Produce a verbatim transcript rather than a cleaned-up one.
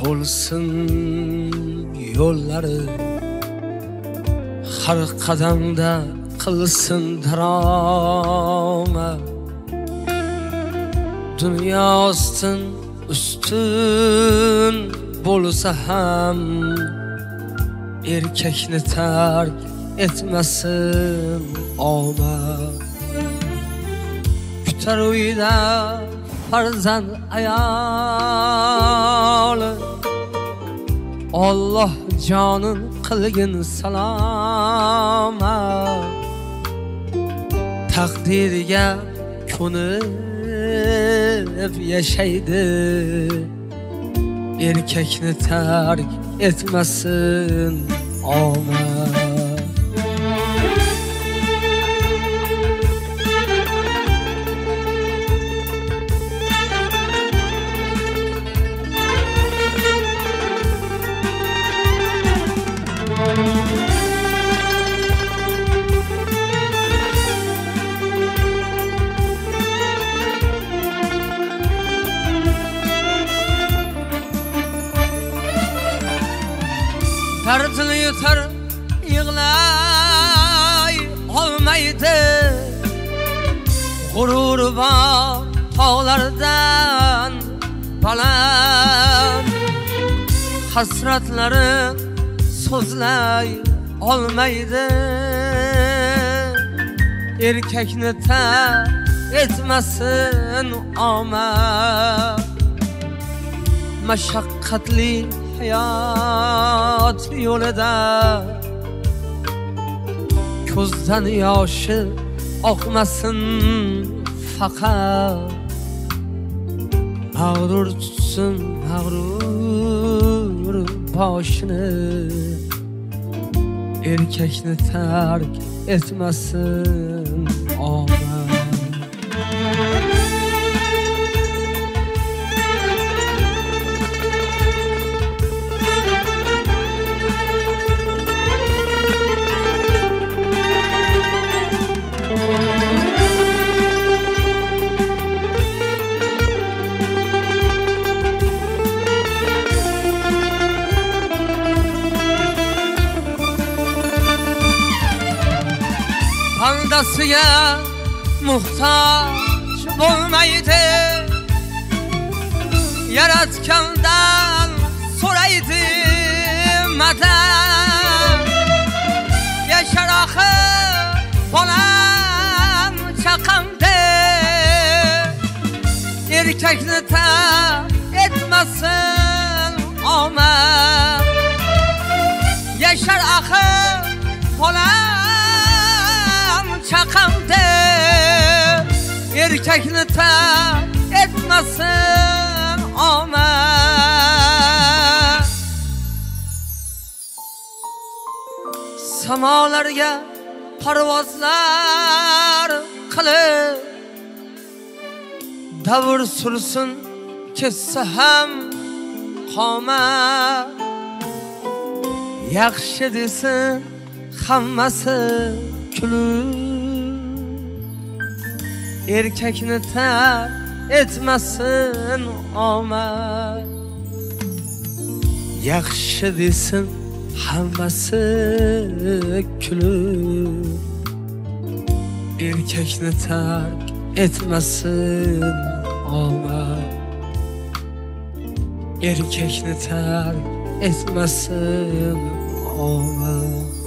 bo'lsin yo'llari, har qadamda qilsin daromad. Dunyo ustin ustun bo'lsa ham erkakni tark etmasin omad. Kutar uyda farzand ayoli, Alloh jonin qilgin salomat. Taqdiriga ko'nib yashaydi, erkakni tark etmasin omad. Dardini yutar yig'lay olmaydi, g'ururi bor tog'lardan baland. Hasratlarin so'zlay olmaydi, erkakni tark etmasin omad. Mashaqqatli hayot yo'lida ko'zdan yoshi oqmasin faqat. Mag'rur tutsin mag'rur boshini, erkakni tark etmasin omad. Bandasiga muhtoj bo'lmaydi, yaratgandan so'raydi madad. Yashar oxir bolam chaqamda, erkakni tark etmasin omad. Yashar oxir bolam chaqamda, erkakni tark etmasin omad. Samolarga parvozlar qilib, davr sursin kessa ham qomat. Yaxshi desin hammasi kulib, erkakni tark etmasin omad. Yaxshi desin hammasi kulib, erkakni tark etmasin omad. Erkakni tark etmasin omad.